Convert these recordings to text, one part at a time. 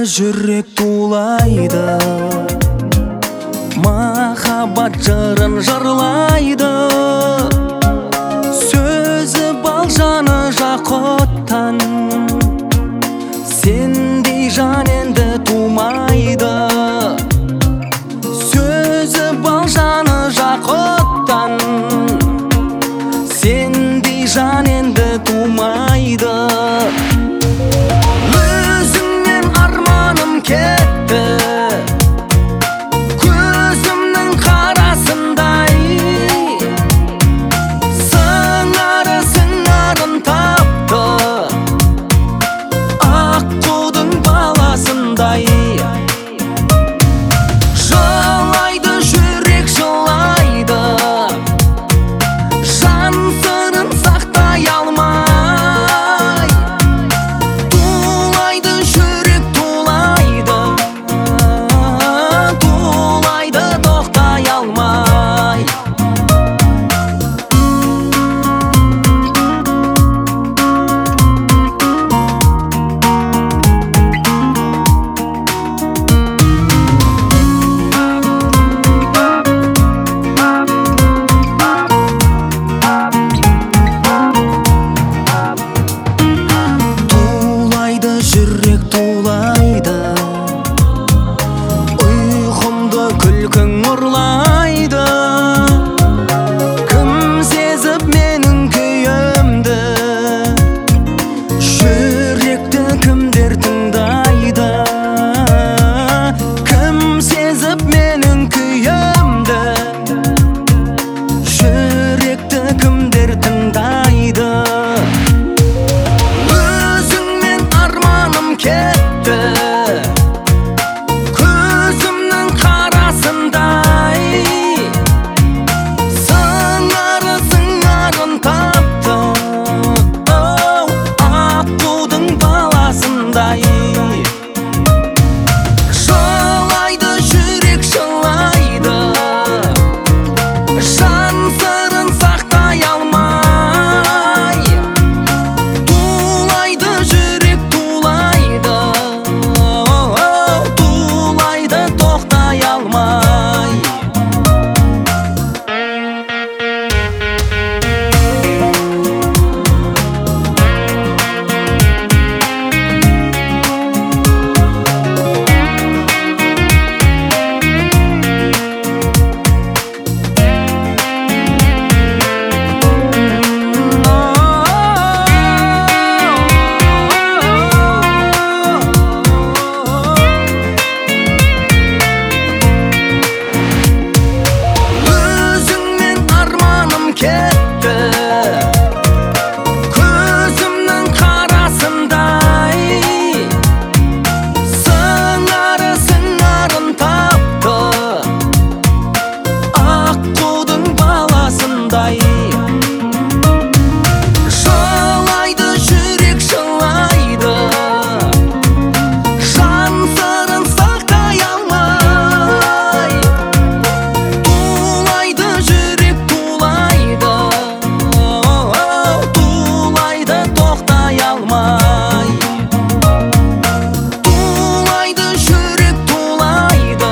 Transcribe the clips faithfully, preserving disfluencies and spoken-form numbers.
жүрек тулайды, махаббат жырын жырлайды. Сөзі бал, жаны жақұттан, сендей жан енді тумайды. Сөзі бал, жаны жақұттан, сендей жан енді тумайды. Өзіңнен арманым кетті, көзімнің қарасындай. Сыңары сыңарын тапты, аққудың баласындай. Жылайды жүрек, жылайды, жан сырын сақтай алмай. Тулайды жүрек, тулайды, тулайды тоқтай алмай. Жүрек тулайды, ұйқымды күлкің ұрлайды. Кім сезіп менің күйімді, жүректі кімдер тыңдайды. Кім сезіп менің күйімді, жүректі кімдер тыңдайды. Кетті, көзімнің қарасындай. Сыңары сыңарын тапты, аққудың баласындай. Жылайды жүрек, жылайды, жан сырын сақтай алмай. Тулайды жүрек, тулайды, тулайды тоқтай алмай. Кетті, көзімнің қарасындай. Сыңары сыңарын тапты, аққудың баласындай. Жылайды жүрек, жылайды, жан сырын сақтай алмай. Тулайды жүрек, тулайды, тулайды тоқтай алмай. Тулайды жүрек, тулайды,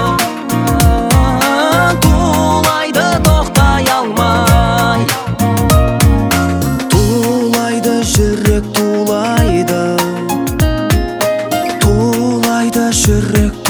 тулайды тоқтай алмай. Тулайды жүрек, тулайды, тулайды жүрек.